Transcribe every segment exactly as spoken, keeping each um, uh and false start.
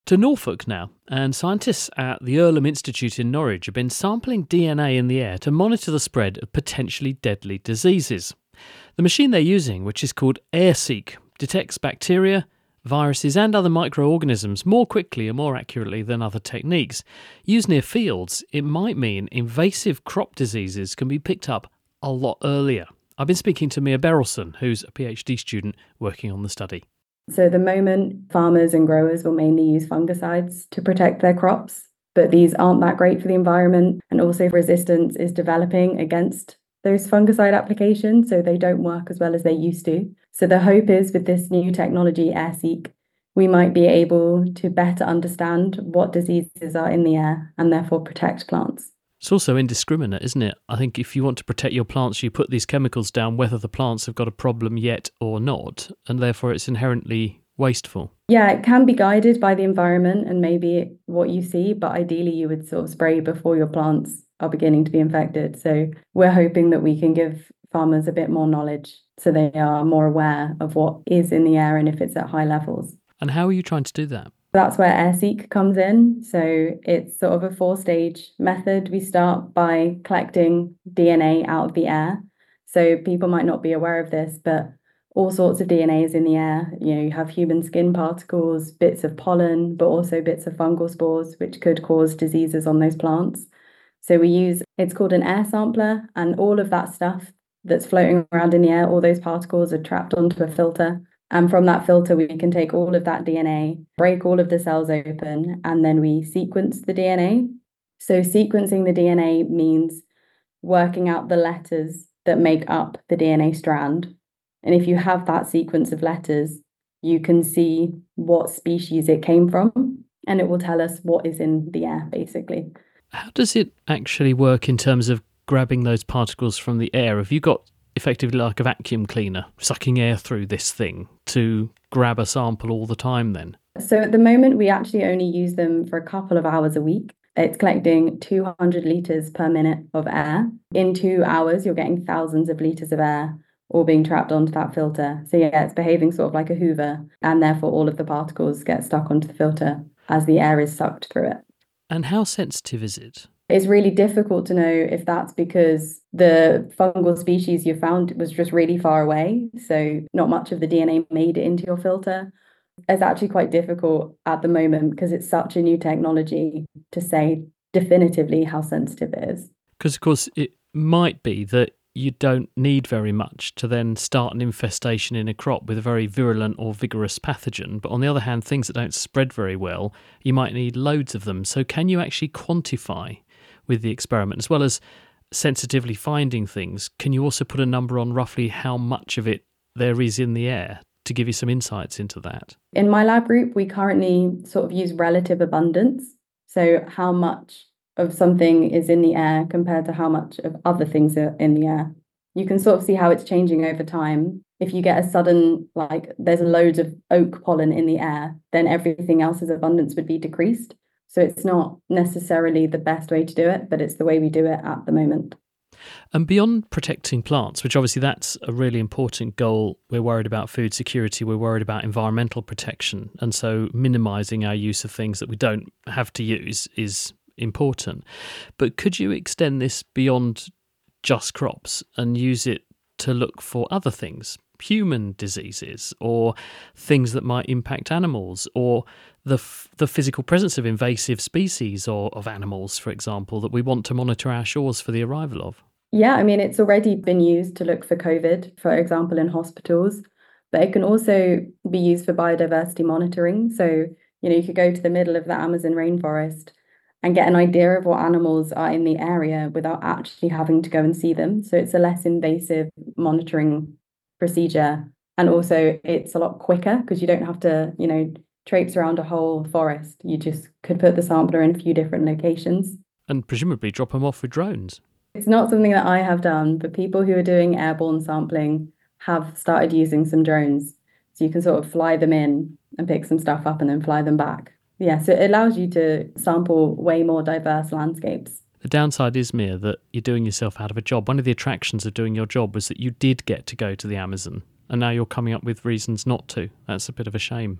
To Norfolk now, and scientists at the Earlham Institute in Norwich have been sampling D N A in the air to monitor the spread of potentially deadly diseases. The machine they're using, which is called AirSeq, detects bacteria, viruses and other microorganisms more quickly and more accurately than other techniques. Used near fields, it might mean invasive crop diseases can be picked up a lot earlier. I've been speaking to Mia Berylson, who's a PhD student working on the study. So at the moment, farmers and growers will mainly use fungicides to protect their crops, but these aren't that great for the environment, and also resistance is developing against those fungicide applications, so they don't work as well as they used to. So the hope is with this new technology, AirSeq, we might be able to better understand what diseases are in the air and therefore protect plants. It's also indiscriminate, isn't it? I think if you want to protect your plants, you put these chemicals down whether the plants have got a problem yet or not, and therefore it's inherently wasteful. Yeah, it can be guided by the environment and maybe what you see, but ideally you would sort of spray before your plants are beginning to be infected. So we're hoping that we can give farmers a bit more knowledge so they are more aware of what is in the air and if it's at high levels. And how are you trying to do that? That's where AirSeq comes in. So it's sort of a four-stage method. We start by collecting D N A out of the air. So people might not be aware of this, but all sorts of D N A is in the air. You know, you have human skin particles, bits of pollen, but also bits of fungal spores, which could cause diseases on those plants. So we use, it's called an air sampler, and all of that stuff that's floating around in the air, all those particles are trapped onto a filter. And from that filter, we can take all of that D N A, break all of the cells open, and then we sequence the D N A. So sequencing the D N A means working out the letters that make up the D N A strand. And if you have that sequence of letters, you can see what species it came from, and it will tell us what is in the air, basically. How does it actually work in terms of grabbing those particles from the air? Have you got effectively like a vacuum cleaner sucking air through this thing to grab a sample all the time then? So at the moment, we actually only use them for a couple of hours a week. It's collecting two hundred litres per minute of air. In two hours, you're getting thousands of litres of air all being trapped onto that filter. So yeah, it's behaving sort of like a hoover, and therefore all of the particles get stuck onto the filter as the air is sucked through it. And how sensitive is it? It's really difficult to know if that's because the fungal species you found was just really far away, so not much of the D N A made it into your filter. It's actually quite difficult at the moment because it's such a new technology to say definitively how sensitive it is. Because, of course, it might be that you don't need very much to then start an infestation in a crop with a very virulent or vigorous pathogen. But on the other hand, things that don't spread very well, you might need loads of them. So can you actually quantify with the experiment, as well as sensitively finding things? Can you also put a number on roughly how much of it there is in the air to give you some insights into that? In my lab group, we currently sort of use relative abundance. So how much of something is in the air compared to how much of other things are in the air. You can sort of see how it's changing over time. If you get a sudden, like there's loads of oak pollen in the air, then everything else's abundance would be decreased. So it's not necessarily the best way to do it, but it's the way we do it at the moment. And beyond protecting plants, which obviously that's a really important goal, we're worried about food security, we're worried about environmental protection. And so minimising our use of things that we don't have to use is important. But could you extend this beyond just crops and use it to look for other things, human diseases or things that might impact animals, or the f- the physical presence of invasive species or of animals, for example, that we want to monitor our shores for the arrival of? Yeah, I mean, it's already been used to look for COVID, for example, in hospitals, but it can also be used for biodiversity monitoring. So, you know, you could go to the middle of the Amazon rainforest and get an idea of what animals are in the area without actually having to go and see them. So it's a less invasive monitoring procedure. And also it's a lot quicker because you don't have to, you know, traipse around a whole forest. You just could put the sampler in a few different locations. And presumably drop them off with drones. It's not something that I have done, but people who are doing airborne sampling have started using some drones. So you can sort of fly them in and pick some stuff up and then fly them back. Yeah, so it allows you to sample way more diverse landscapes. The downside is, Mia, that you're doing yourself out of a job. One of the attractions of doing your job was that you did get to go to the Amazon, and now you're coming up with reasons not to. That's a bit of a shame.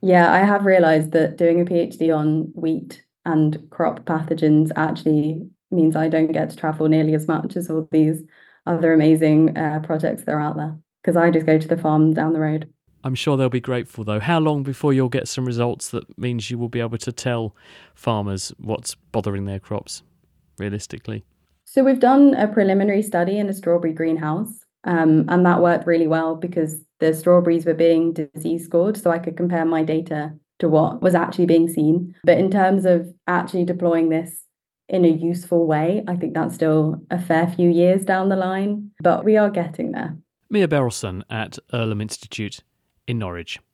Yeah, I have realized that doing a PhD on wheat and crop pathogens actually means I don't get to travel nearly as much as all these other amazing uh, projects that are out there because I just go to the farm down the road. I'm sure they'll be grateful, though. How long before you'll get some results that means you will be able to tell farmers what's bothering their crops, realistically? So we've done a preliminary study in a strawberry greenhouse, um, and that worked really well because the strawberries were being disease scored, so I could compare my data to what was actually being seen. But in terms of actually deploying this in a useful way, I think that's still a fair few years down the line, but we are getting there. Mia Berylson at Earlham Institute in Norwich.